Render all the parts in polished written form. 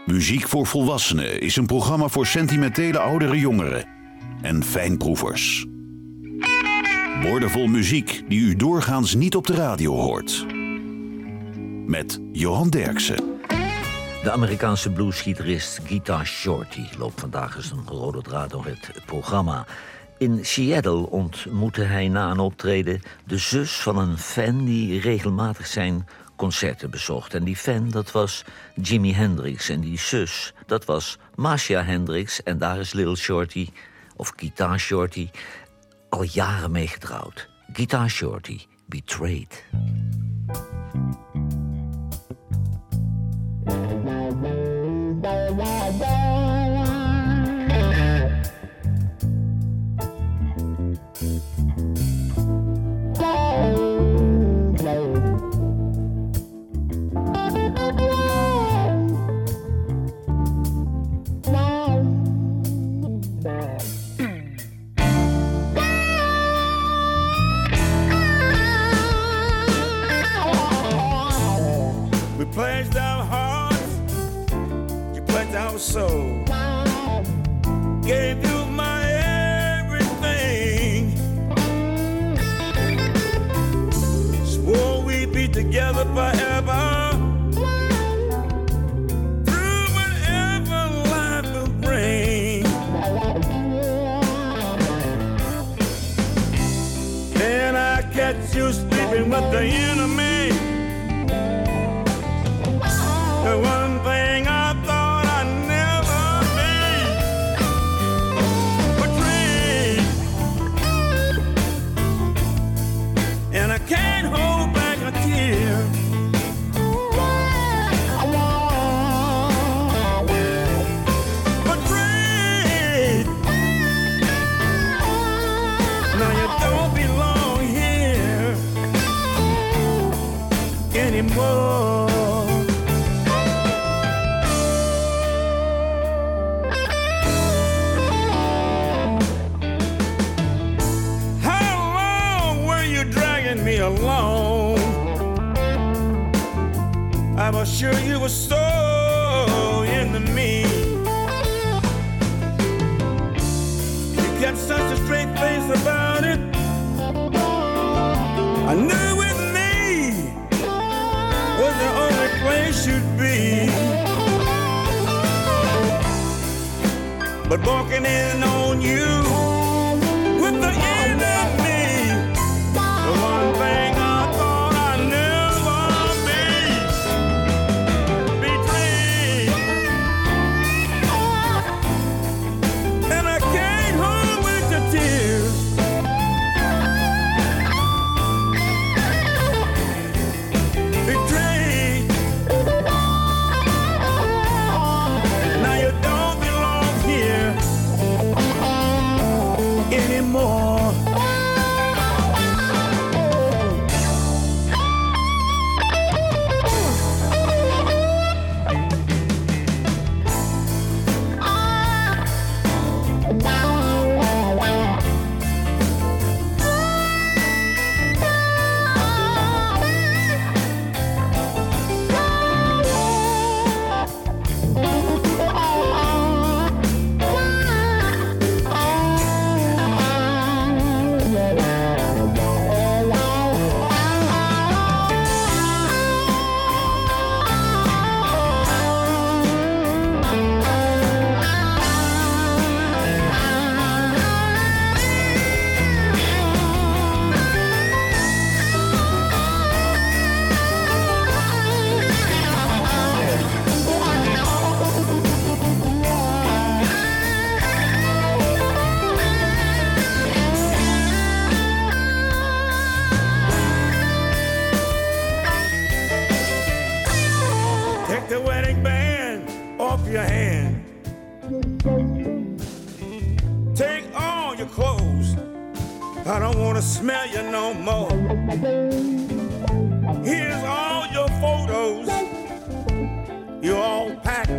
Muziek voor Volwassenen is een programma voor sentimentele oudere jongeren en fijnproevers. Woordenvol muziek die u doorgaans niet op de radio hoort. Met Johan Derksen. De Amerikaanse bluesgitarist Guitar Shorty loopt vandaag eens een rode draad door het programma. In Seattle ontmoette hij na een optreden de zus van een fan die regelmatig zijn concerten bezocht. En die fan, dat was Jimi Hendrix. En die zus, dat was Marcia Hendrix. En daar is Little Shorty, of Guitar Shorty, al jaren mee getrouwd. Guitar Shorty, Betrayed. Pledged our hearts, you pledged our soul. Gave you my everything. Swore we'd be together forever. Through whatever life will bring. Then I catch you sleeping with the enemy. The one thing I thought I'd never be, betrayed. And I can't hold back a tear. Betrayed. Now you don't belong here anymore. Me alone. I was sure you were so into me. You kept such a straight face about it. I knew with me was the only place you'd be. But walking in on you with the enemy. The one thing I thought I'd never be, betrayed. And I can't hold back the tears. Betrayed. Now you don't belong here anymore. Your hand. Take all your clothes. I don't want to smell you no more. Here's all your photos. You're all packed.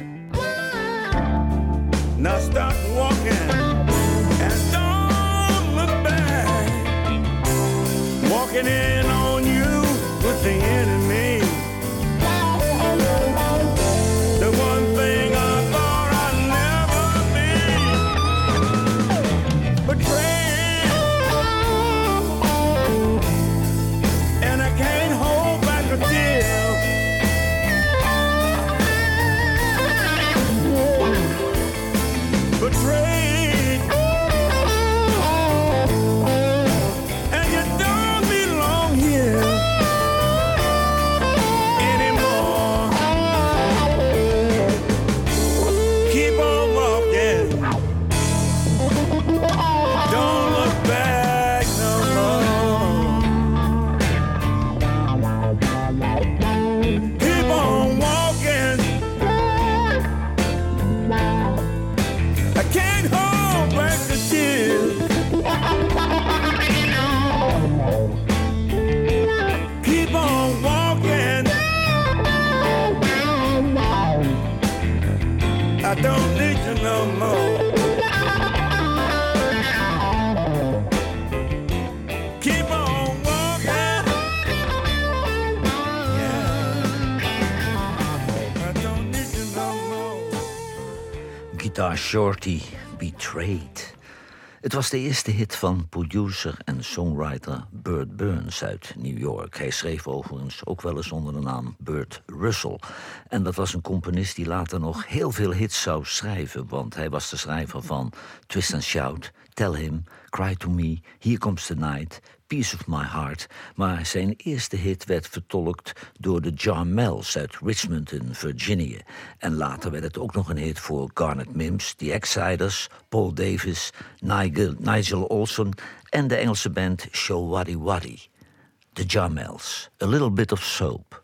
Now start walking and don't look back. Walking in on you with the enemy. The one thing I don't need you no more. Keep on walking. Yeah. I don't need you no more. Guitar Shorty, Betrayed. Het was de eerste hit van producer en songwriter Burt Burns uit New York. Hij schreef overigens ook wel eens onder de naam Burt Russell. En dat was een componist die later nog heel veel hits zou schrijven, want hij was de schrijver van Twist and Shout, Tell Him, Cry to Me, Here Comes the Night, Piece of My Heart. Maar zijn eerste hit werd vertolkt door de Jarmels uit Richmond in Virginia. En later werd het ook nog een hit voor Garnet Mims, The Exciders, Paul Davis, Nigel Olsson en de Engelse band Show Waddy Waddy. The Jarmels, A Little Bit of Soap.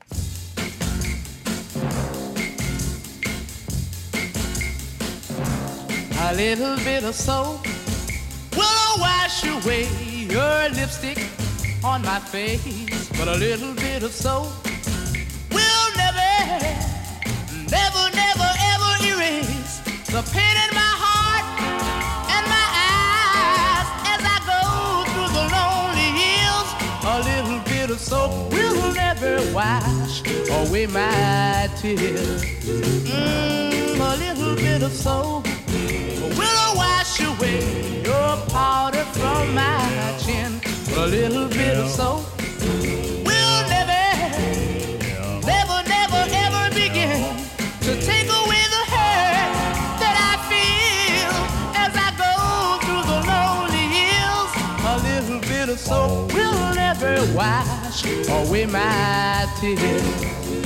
A little bit of soap will wash away your lipstick on my face, but a little bit of soap will never, never, never, ever erase the pain in my heart and my eyes as I go through the lonely hills. A little bit of soap will never wash away my tears. A little bit of soap will wash away your powder from my chin. A little bit of soap will never, never, never, ever begin to take away the hurt that I feel as I go through the lonely hills. A little bit of soap will never wash away my tears.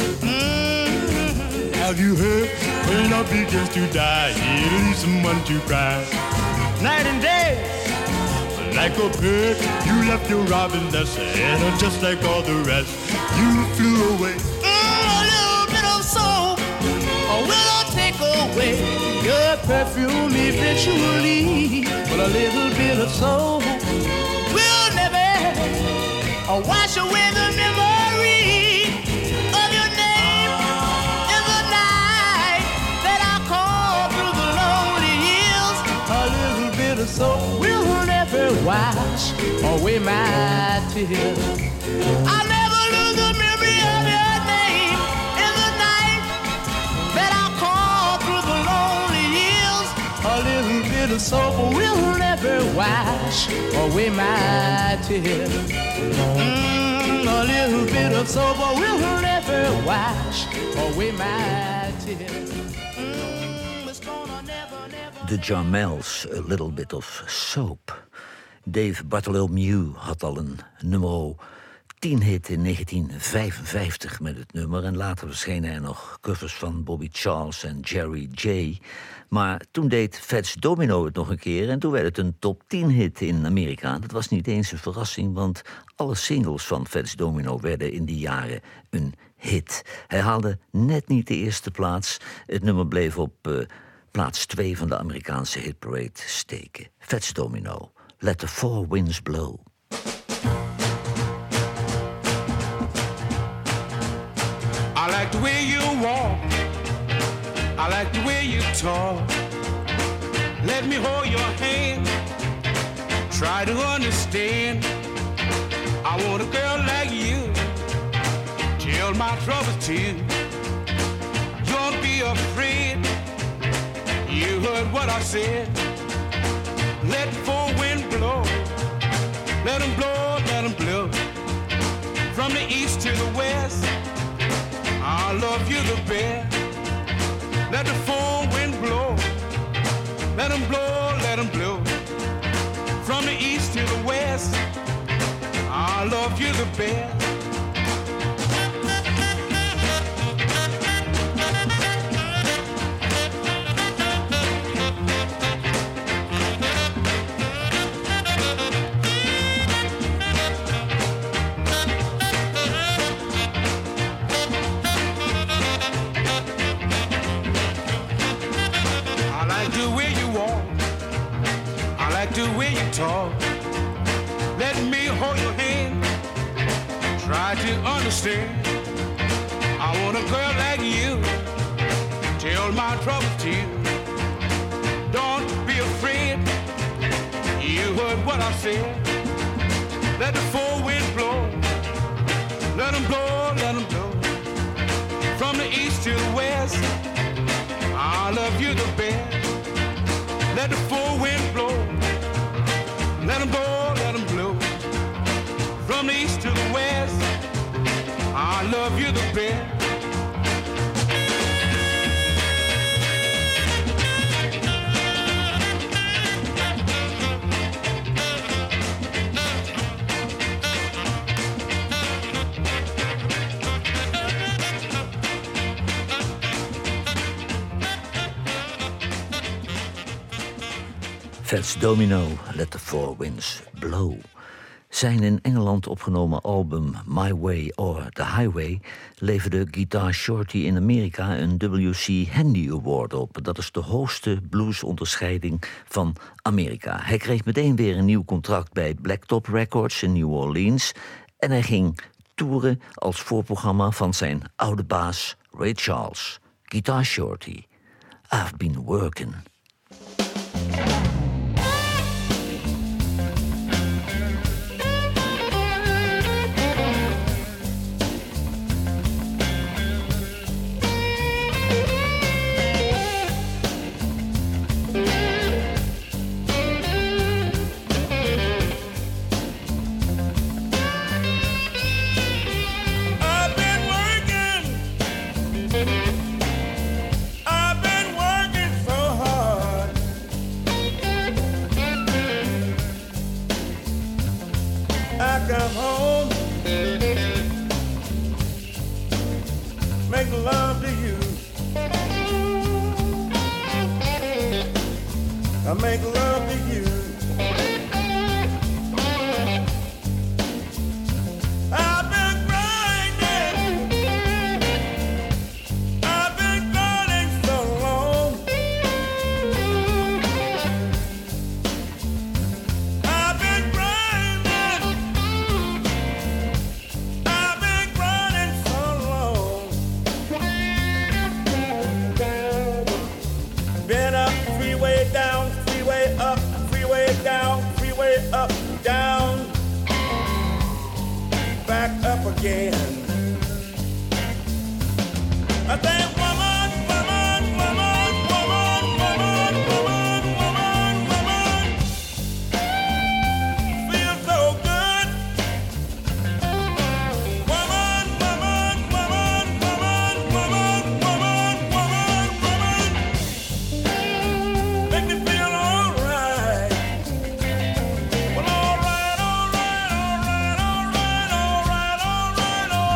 Have you heard? When love begins to die, it leaves someone to cry. Night and day, like a bird, you left your robin nest, and just like all the rest, you flew away. A little bit of soap will take away your perfume eventually, but a little bit of soap will never wash away the memory of your name in the night that I call through the lonely hills. A little bit of soap will never wash away my tears. I'll never lose the memory of your name in the night that I call through the lonely hills. A little bit of soap will never wash away my tears. A little bit of soap will never wash away my tears. It's gonna never, never. The Jarmels, A Little Bit of Soap. Dave Bartholomew had al een nummer 10 hit in 1955 met het nummer. En later verschenen er nog covers van Bobby Charles en Jerry J. Maar toen deed Fats Domino het nog een keer en toen werd het een top 10 hit in Amerika. Dat was niet eens een verrassing, want alle singles van Fats Domino werden in die jaren een hit. Hij haalde net niet de eerste plaats. Het nummer bleef op plaats 2 van de Amerikaanse hitparade steken. Fats Domino, Let the Four Winds Blow. I like the way you walk. I like the way you talk. Let me hold your hand. Try to understand. I want a girl like you. Tell my troubles to you. Don't be afraid. You heard what I said. Let the four wind blow. Let them blow, let them blow. From the east to the west, I love you the best. Let the four wind blow. Let them blow, let them blow. From the east to the west, I love you the best. The way you talk, let me hold your hand. Try to understand. I want a girl like you. Tell my troubles to you. I said, let the four winds blow. Let them blow, let them blow. From the east to the west, I love you the best. Let the four winds blow. Let them blow, let them blow. From the east to the west, I love you the best. Fats Domino, Let the Four Winds Blow. Zijn in Engeland opgenomen album My Way or The Highway leverde Guitar Shorty in Amerika een W.C. Handy Award op. Dat is de hoogste bluesonderscheiding van Amerika. Hij kreeg meteen weer een nieuw contract bij Blacktop Records in New Orleans en hij ging toeren als voorprogramma van zijn oude baas Ray Charles. Guitar Shorty, I've been working. Come home, make love to you. I make love to you. I've been grinding, I've been grinding so long. I've been grinding, I've been grinding so long. Been up, freeway down, freeway up, freeway down, freeway up, down, back up again. I think woman, woman, woman, woman, woman, woman, woman, woman, feels so good. Woman, woman, woman, woman, woman, woman, woman, woman, make me feel alright. Well, alright, alright, alright, alright, alright, alright, alright.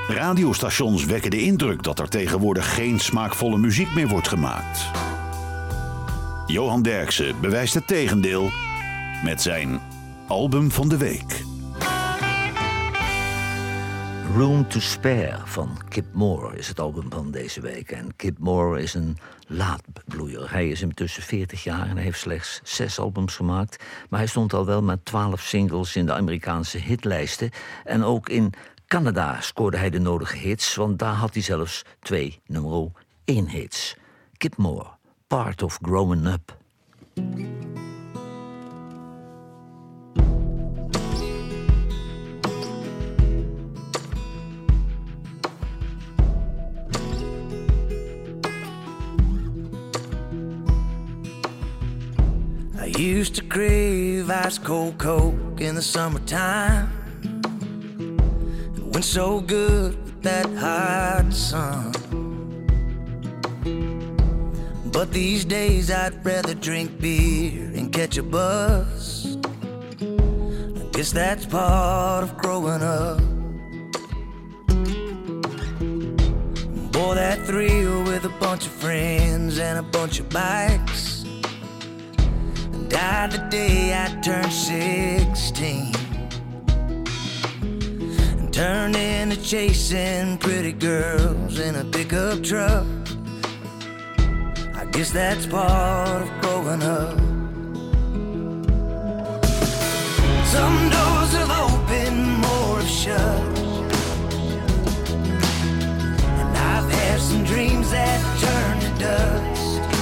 Radiostations wekken de indruk dat er tegenwoordig geen smaakvolle muziek meer wordt gemaakt. Johan Derksen bewijst het tegendeel met zijn album van de week. Room to Spare van Kip Moore is het album van deze week. En Kip Moore is een laatbloeier. Hij is intussen 40 jaar en hij heeft slechts 6 albums gemaakt. Maar hij stond al wel met 12 singles in de Amerikaanse hitlijsten. En ook in Canada scoorde hij de nodige hits, want daar had hij zelfs 2 nummer 1 hits. Kip Moore, Part of Growing Up. I used to crave ice cold Coke in the summertime. It went so good with that hot sun. But these days I'd rather drink beer and catch a buzz. I guess that's part of growing up. Boy, that thrill with a bunch of friends and a bunch of bikes died the day I turned 16 and turned into chasing pretty girls in a pickup truck. I guess that's part of growing up. Some doors have opened, more have shut, and I've had some dreams that turned to dust.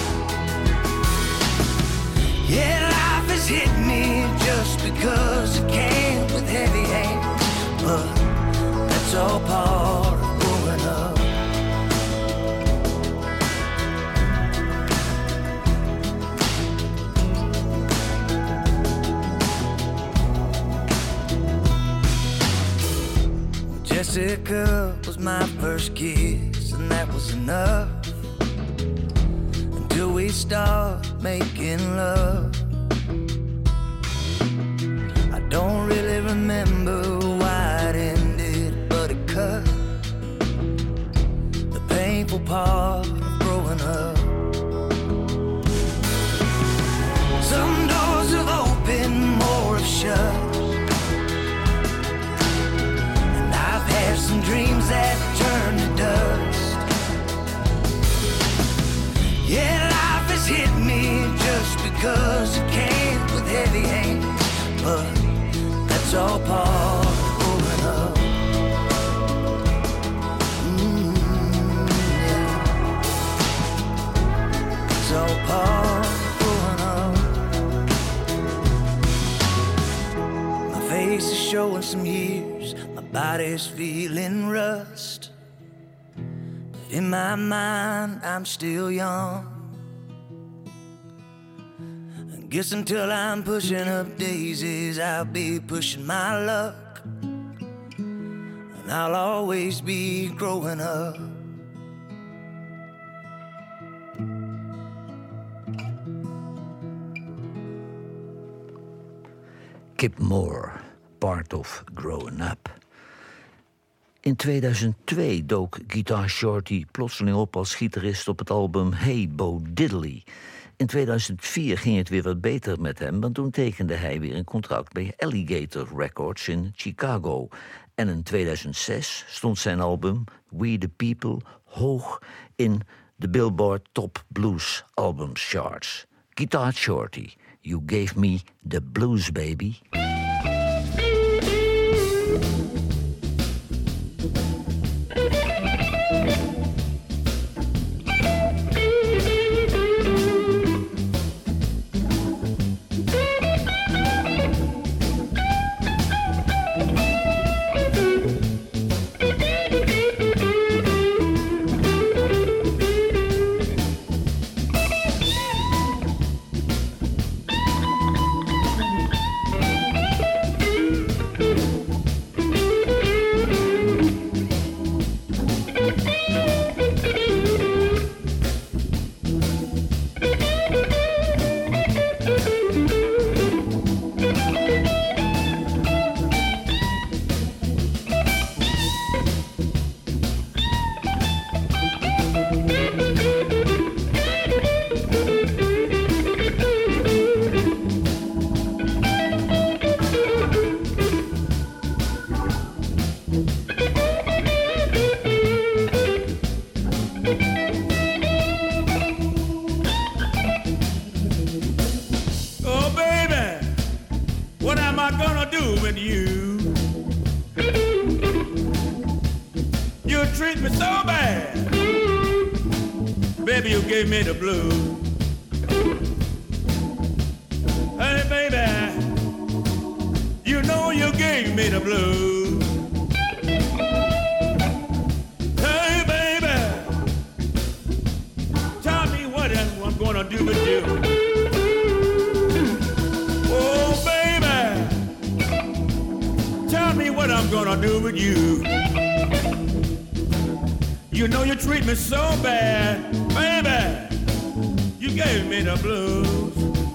Yeah, life has hit me just because it came with heavy hands, but that's all part of growing up. Jessica was my first kiss, and that was enough. Till we start making love. I don't really remember why it ended, but it cut the painful part of growing up. Some doors have opened, more have shut, and I've had some dreams that turned to dust. Yeah, life has hit me just because it came with heavy hands, but that's all part of growing up. Yeah. It's all part of growing up. My face is showing some years, my body's feeling rust. In my mind, I'm still young. I guess until I'm pushing up daisies, I'll be pushing my luck. And I'll always be growing up. Kip Moore, Part of Growing Up. In 2002 dook Guitar Shorty plotseling op als gitarist op het album Hey Bo Diddley. In 2004 ging het weer wat beter met hem, want toen tekende hij weer een contract bij Alligator Records in Chicago. En in 2006 stond zijn album We the People hoog in de Billboard Top Blues Albums Charts. Guitar Shorty, You Gave Me the Blues Baby. am I gonna do with you? You treat me so bad. Baby, you gave me the blues. Hey, baby, you know you gave me the blues. Hey, baby, tell me what I'm gonna do with you. Oh, baby, tell me what I'm gonna do with you. You know you treat me so bad, baby, you gave me the blues.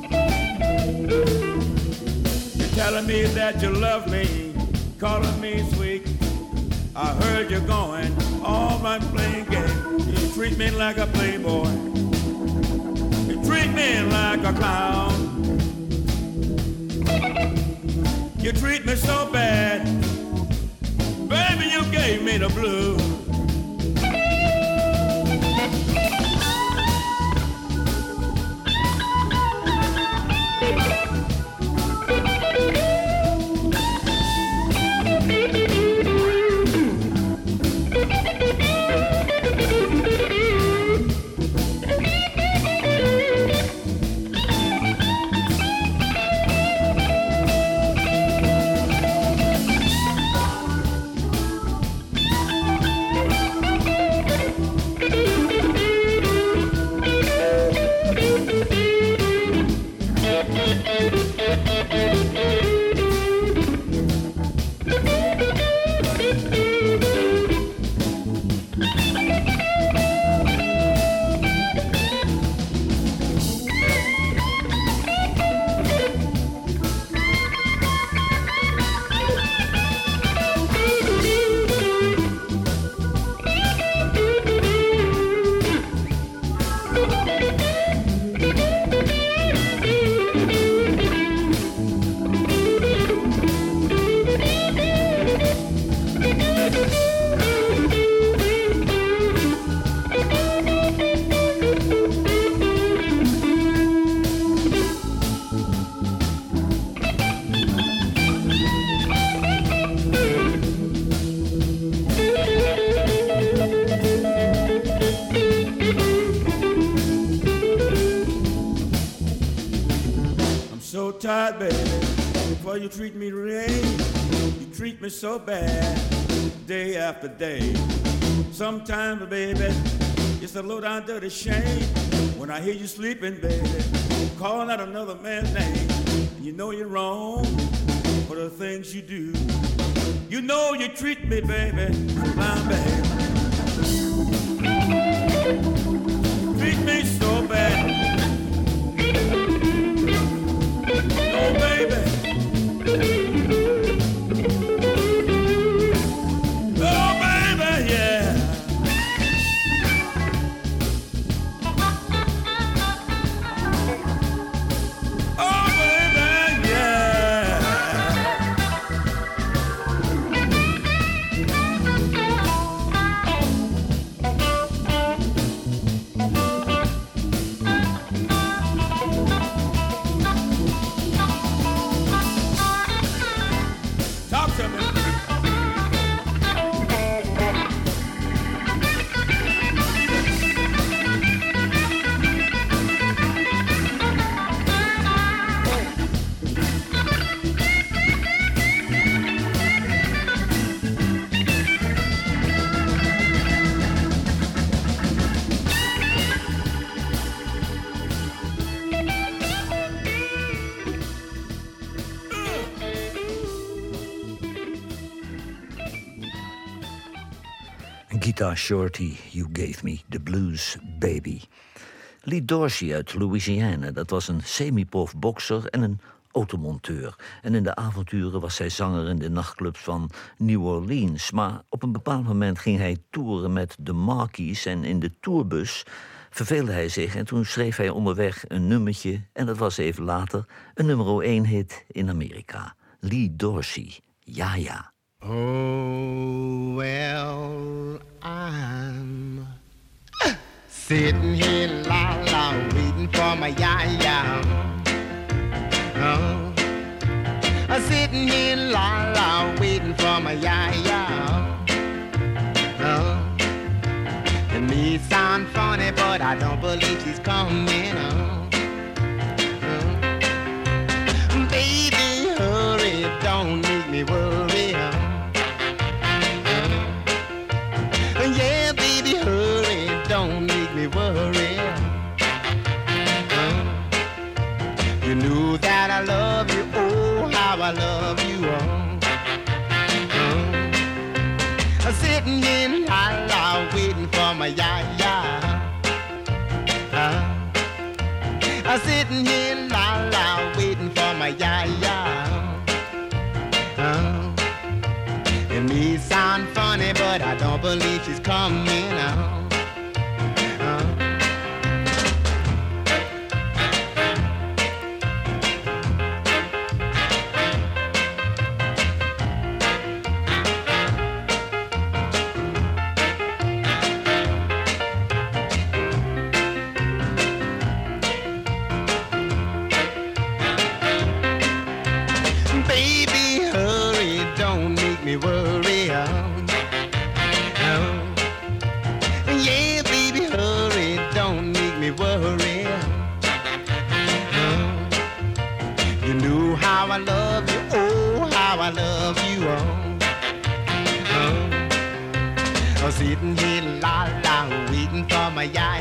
You're telling me that you love me, calling me sweet. I heard you're going all right playing games. You treat me like a playboy, you treat me like a clown. You treat me so bad, baby, you gave me the blues. Tired, baby, before you treat me right. You treat me so bad, day after day. Sometimes, baby, it's a low down dirty shame when I hear you sleeping, baby, calling out another man's name. And you know you're wrong for the things you do. You know you treat me, baby, blind, baby. Treat me so bad. Oh, baby. Oh, baby, yeah. Oh, baby, yeah. Guitar Shorty, You Gave Me the Blues, Baby. Lee Dorsey uit Louisiana, dat was een semi-prof bokser en een automonteur. En in de avonturen was hij zanger in de nachtclubs van New Orleans. Maar op een bepaald moment ging hij toeren met de Marquis en in de tourbus verveelde hij zich en toen schreef hij onderweg een nummertje en dat was even later een nummer 1 hit in Amerika. Lee Dorsey, Ja Ja. Oh, well, I'm sitting here, la la, waiting for my ya-ya. Oh, sitting here la waiting for my ya. It may sound funny, but I don't believe she's coming. Baby, hurry, don't make me worry. Yeah, baby, hurry, don't make me worry. You knew that I love you, oh, how I love you. Sitting in la waiting for my ya. Sitting here la waiting for my ya. It may sound funny, but I don't believe she's coming. Sitting here la waiting for my ya.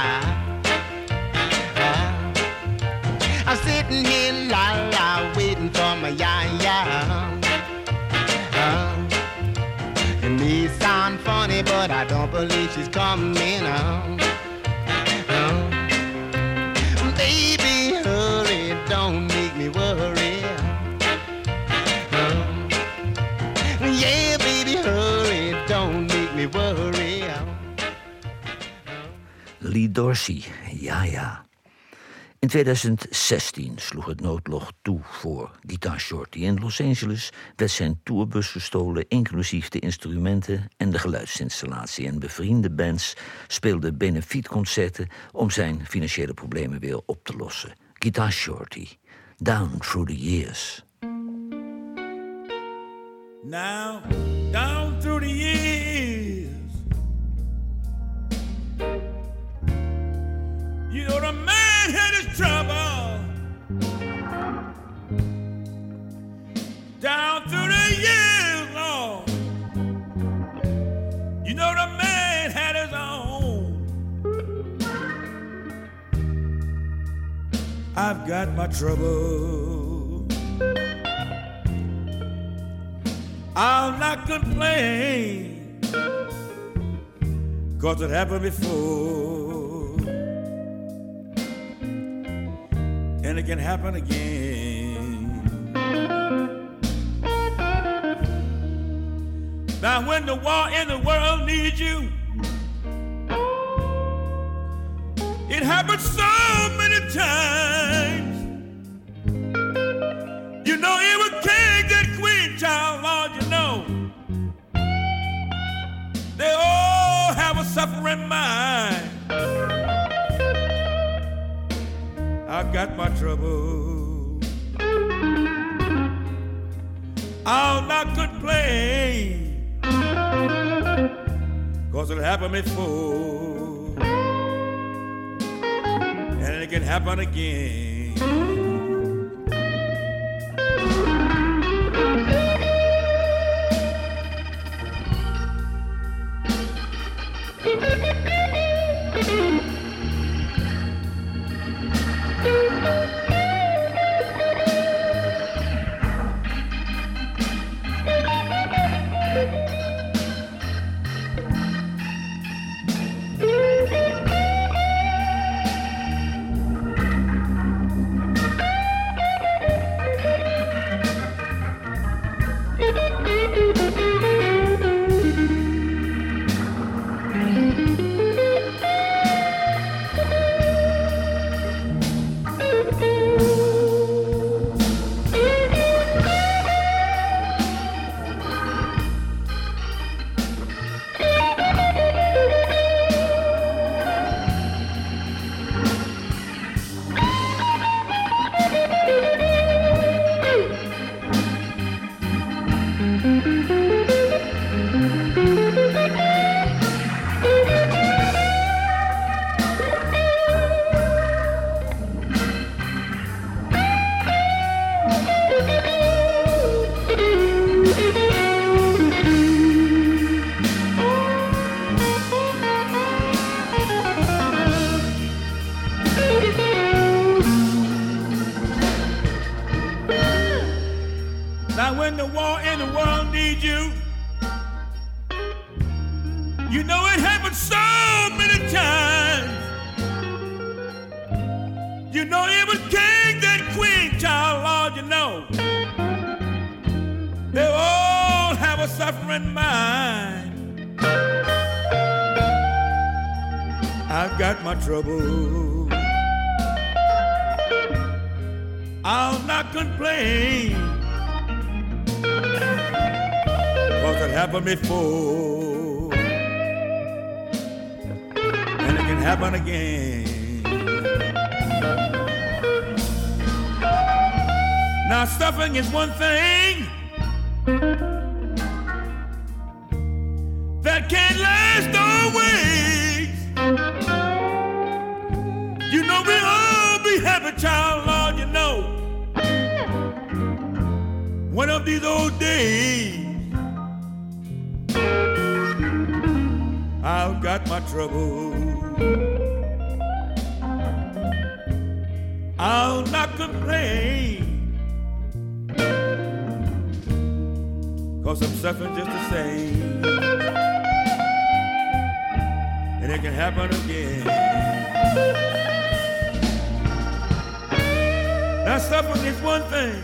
I'm sitting here la waiting for my ya. It may sound funny, but I don't believe she's coming. Baby, hurry, don't make me worry. Yeah, baby, hurry, don't make me worry. Lee Dorsey, ja. In 2016 sloeg het noodlot toe voor Guitar Shorty. In Los Angeles werd zijn tourbus gestolen, inclusief de instrumenten en de geluidsinstallatie. En bevriende bands speelden benefietconcerten om zijn financiële problemen weer op te lossen. Guitar Shorty, Down Through the Years. Now, down through the years, you know the man had his trouble. Down through the years, Lord, you know the man had his own. I've got my trouble. I'll not complain, 'cause it happened before, and it can happen again. Now when the war in the world needs you, it happens so many times. You know it was king and queen, child, Lord, you know they all have a suffering mind. I've got my trouble. I'll not complain, 'cause it happened before, and it can happen again. when the war in the world needs you. You know it happened so many times. You know every king, that queen, child, Lord, you know they all have a suffering mind. I've got my trouble. I'll not complain, 'cause it happened before, and it can happen again. Now suffering is one thing that can't last always. You know we all be happy, child, Lord, you know. One of these old days, I've got my trouble. I'll not complain, 'cause I'm suffering just the same, and it can happen again. Now suffering is one thing,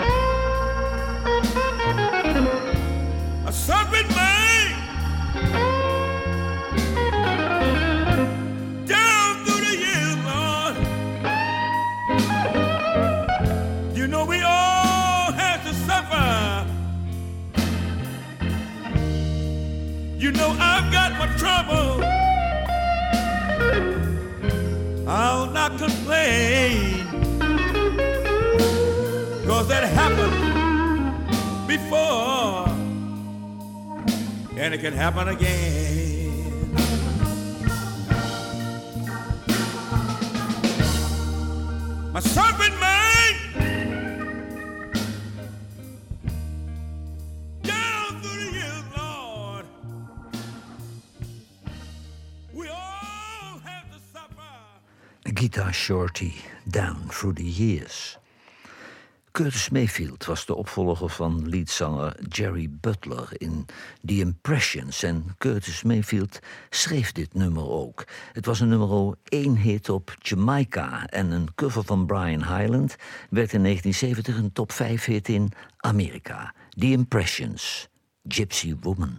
a suffering man down through the years, Lord. You know we all have to suffer. You know I've got my trouble. I'll not complain, 'cause that happened before, and it can happen again. My servant man down through the years, Lord, we all have to suffer. Guitar Shorty, Down Through the Years. Curtis Mayfield was de opvolger van leadzanger Jerry Butler in The Impressions. En Curtis Mayfield schreef dit nummer ook. Het was een nummer 1 hit op Jamaica. En een cover van Brian Hyland werd in 1970 een top 5 hit in Amerika. The Impressions, Gypsy Woman.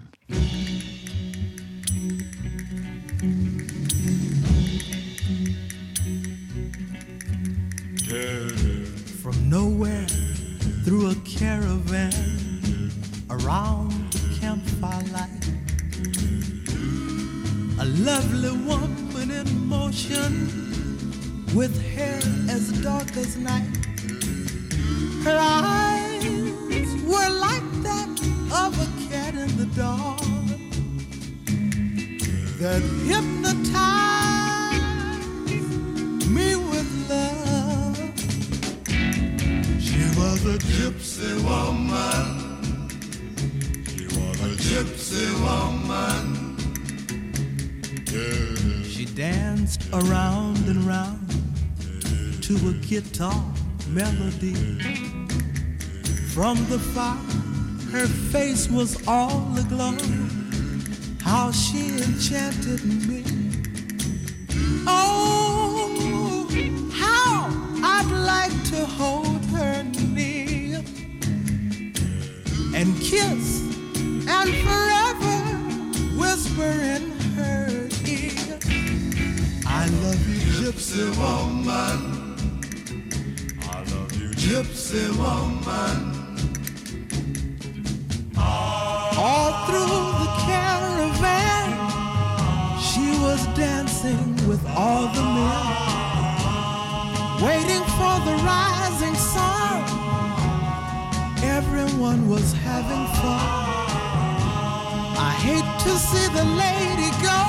From nowhere, through a caravan, around the campfire light, a lovely woman in motion, with hair as dark as night. Her eyes were like that of a cat in the dark, that hypnotized me with love. She was a gypsy woman. She was a gypsy woman. Yeah. She danced around and round to a guitar melody. From the fire, her face was all aglow. How she enchanted me. Oh, how I'd like to hold her near and kiss and forever whisper in her ear, I love you, gypsy woman. I love you, gypsy woman. All through the caravan, she was dancing with all the men, waiting for the rising sun. Everyone was having fun. I hate to see the lady go,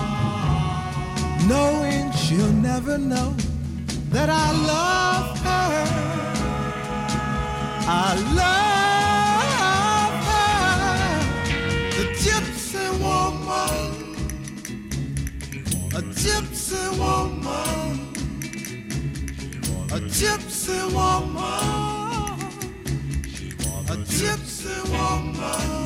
knowing she'll never know that I love her. I love her, the gypsy woman, a gypsy woman, a gypsy woman, a gypsy woman.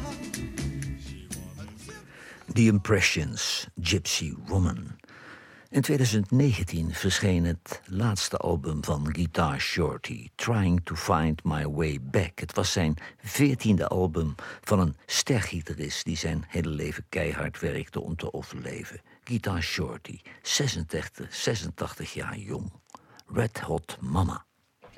The Impressions, Gypsy Woman. In 2019 verscheen het laatste album van Guitar Shorty, Trying to Find My Way Back. Het was zijn 14e album van een stergitarist die zijn hele leven keihard werkte om te overleven. Guitar Shorty, 86 jaar jong. Red Hot Mama.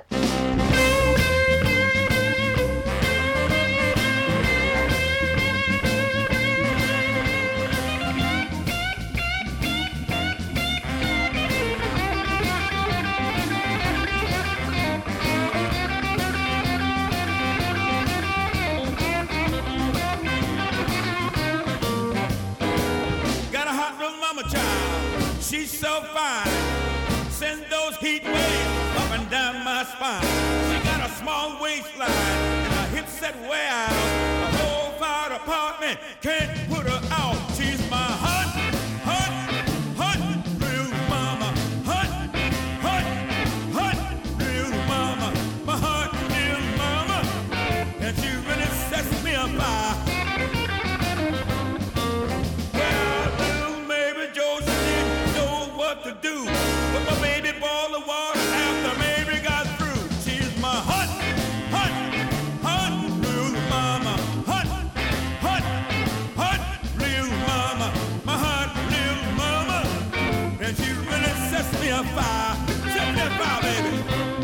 She's so fine, send those heat waves up and down my spine. She got a small waistline and her hips that wear out. The whole fire department can't put her out. She's my hot, hot, hot real mama. Hot, hot, hot real mama. My hot real mama. And she really sets me on fire. To do, but my baby boiled the water after baby got through. She's my hot, hot, hot real mama. Hot, hot, hot real mama. My hot real mama. And she really sets me on fire. Set me on fire, baby.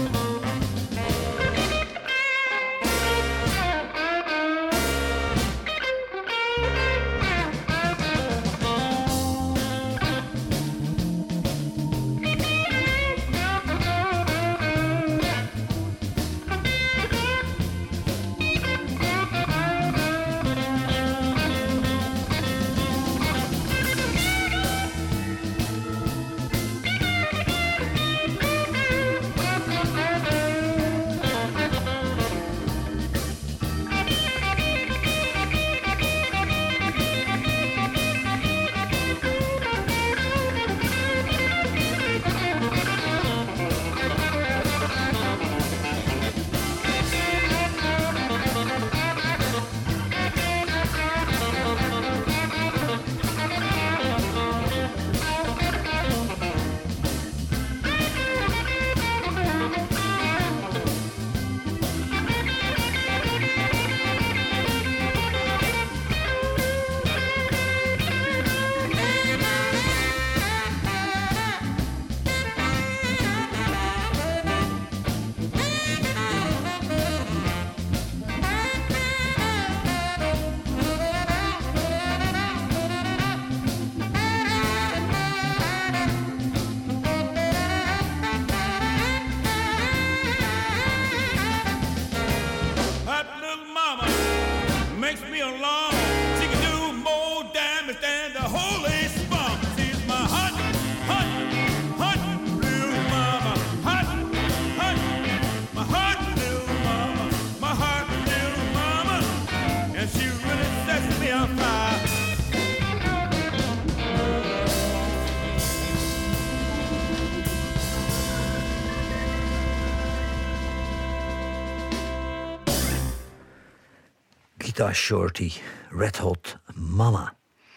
Guitar Shorty, Red Hot Mama.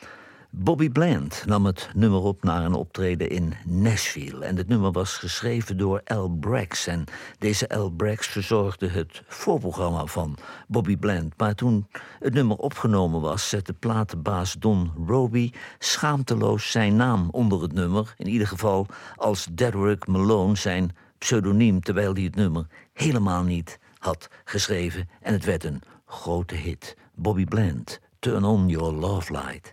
Bobby Bland nam het nummer op na een optreden in Nashville. En het nummer was geschreven door Al Brax. En deze Al Brax verzorgde het voorprogramma van Bobby Bland. Maar toen het nummer opgenomen was, zette platenbaas Don Robey schaamteloos zijn naam onder het nummer. In ieder geval als Dedrick Malone, zijn pseudoniem, terwijl hij het nummer helemaal niet had geschreven. En het werd een grote hit. Bobby Bland, Turn on Your Love Light.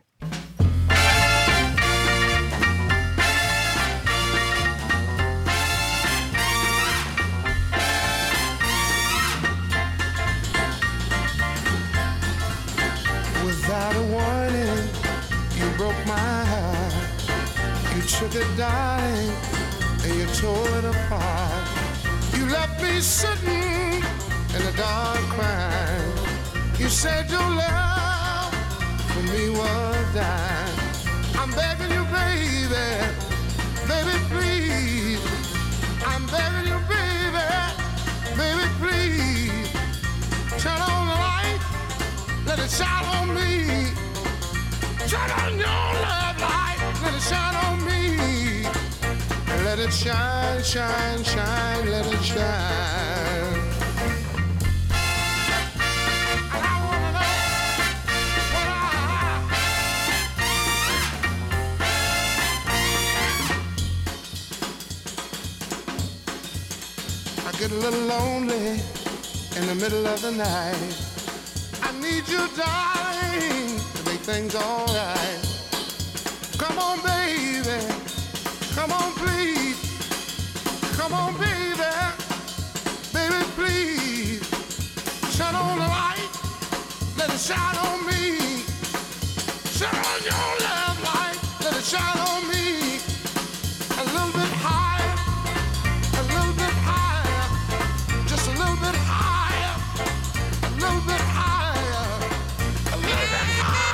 Without a warning, you broke my heart. You took it, darling, and you tore it apart. You left me sitting in the dark crying. You said your love for me was dying. I'm begging you, baby, baby, please. I'm begging you, baby, baby, please. Turn on shine on me. Turn on your love light, let it shine on me. Let it shine, shine, shine, let it shine. And I wanna know what I get a little lonely in the middle of the night. I need you, darling, to make things all right. Come on, baby. Come on, please. Come on, baby. Baby, please. Shine on the light. Let it shine on me. Shine on your love light. Let it shine on me. A little bit higher. A little bit higher. Just a little bit higher. A little bit higher. A little bit higher.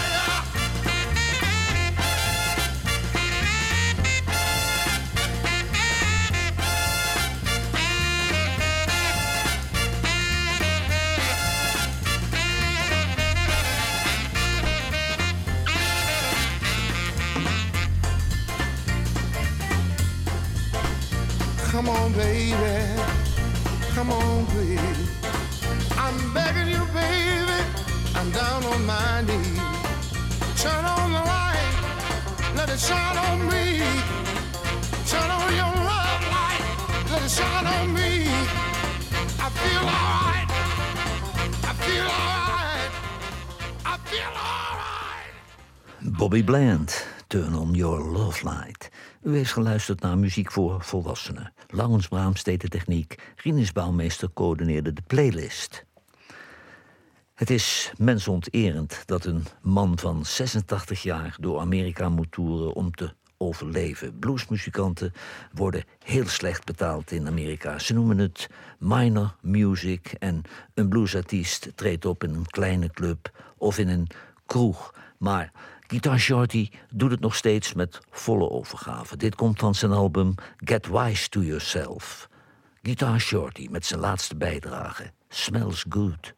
Come on, baby. Come on, please. I'm begging you, baby. I'm down on my knees. Turn on the light. Let it shine on me. Turn on your love light. Let it shine on me. I feel alright. I feel alright. I feel alright. Bobby Bland, Turn on Your Love Light. U heeft geluisterd naar muziek voor volwassenen. Laurens Brahms deed de techniek, Rinus Bouwmeester coördineerde de playlist. Het is mensonterend dat een man van 86 jaar door Amerika moet toeren om te overleven. Bluesmuzikanten worden heel slecht betaald in Amerika. Ze noemen het minor music en een bluesartiest treedt op in een kleine club of in een kroeg. Maar Guitar Shorty doet het nog steeds met volle overgave. Dit komt van zijn album Get Wise to Yourself. Guitar Shorty met zijn laatste bijdrage, Smells Good.